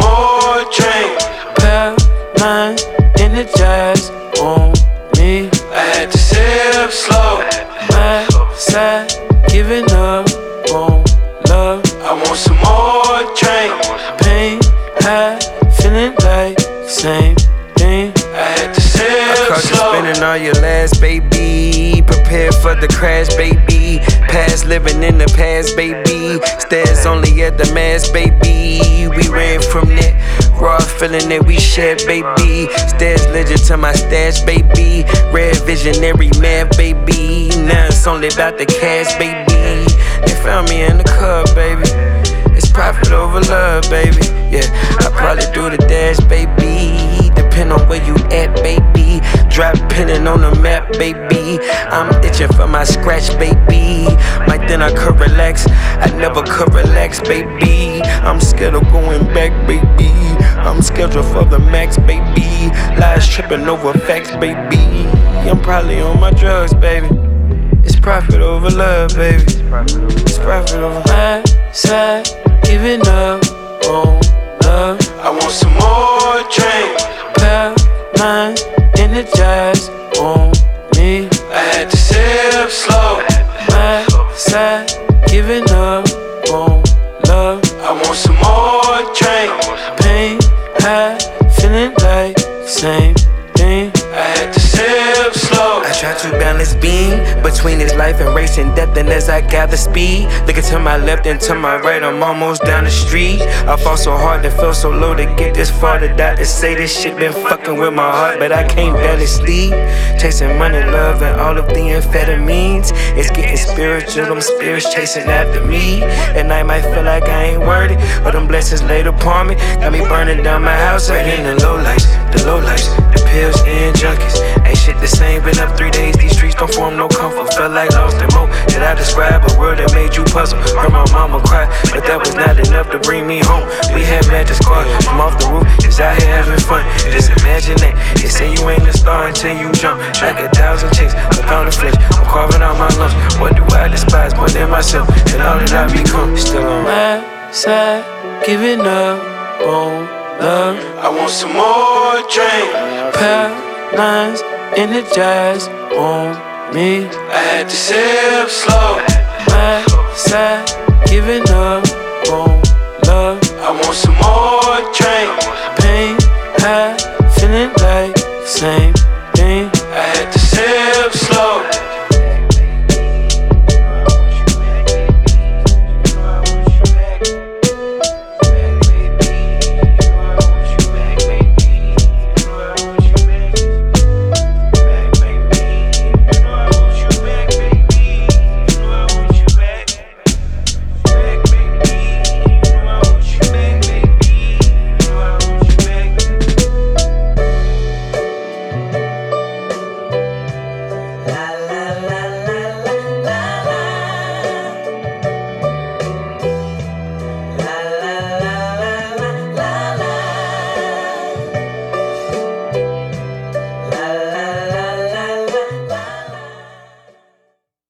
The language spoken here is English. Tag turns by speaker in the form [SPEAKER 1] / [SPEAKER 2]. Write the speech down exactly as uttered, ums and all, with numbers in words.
[SPEAKER 1] more drink.
[SPEAKER 2] Pal nine, energized on me.
[SPEAKER 1] I had to sip slow.
[SPEAKER 2] My side, giving up on love.
[SPEAKER 1] I want some more drink.
[SPEAKER 2] Pain, high, feeling like same thing.
[SPEAKER 1] I had to sip
[SPEAKER 3] I caught you
[SPEAKER 1] slow.
[SPEAKER 3] spending all your last, baby. Prepare for the crash, baby. Past living in the past, baby. Stairs only at the mass, baby. We ran from that raw feeling that we shared, baby. Stairs legend to my stash, baby. Red visionary mad, baby. Now it's only about the cash, baby. They found me in the club, baby. It's profit over love, baby. Yeah, I probably do the dash, baby. Depend on where you at, baby. Drop pinning on the map, baby. I'm itching for my scratch, baby. Might then I could relax. I never could relax, baby. I'm scared of going back, baby. I'm scheduled for the max, baby. Lies tripping over facts, baby. I'm probably on my drugs, baby. It's profit over love, baby. It's profit over
[SPEAKER 2] My side, giving up on love.
[SPEAKER 1] I want some more drink.
[SPEAKER 2] Pal nine, energized on me.
[SPEAKER 1] I had to sip slow.
[SPEAKER 2] My side, giving up on love.
[SPEAKER 1] I want some more drink.
[SPEAKER 2] Pain, high, feeling like same thing.
[SPEAKER 1] I had to sip slow.
[SPEAKER 3] I try to balance being between this life and racing death, and as I gather speed, looking to my left and to my right, I'm almost down the street. I fall so hard to feel so low to get this far. The doctors say this shit been fucking with my heart, but I can't barely sleep. Chasing money, love, and all of the amphetamines. It's getting spiritual, them spirits chasing after me. And I might feel like I ain't worthy, but them blessings laid upon me got me burning down my house. Right in the low lights, the low lights, the pills and junkies. Ain't shit the same, been up three days, these streets don't form no comfort. Felt like lost and more. Did I describe a word that made you puzzle? Heard my mama cry, but that was not enough to bring me home. We had magic squad from off the roof, just out here having fun. Just imagine that, they say you ain't a star until you jump. Like a thousand chicks, a pound of flesh, I'm carving out my lungs. What do I despise more than myself, and all that I become? Still on
[SPEAKER 2] My side, giving up on love.
[SPEAKER 1] I want some more drink.
[SPEAKER 2] Pal nines, energized on me.
[SPEAKER 1] I had to sip slow.
[SPEAKER 2] My side, giving up on love.
[SPEAKER 1] I want some more drink.
[SPEAKER 2] Pain, high, feeling like same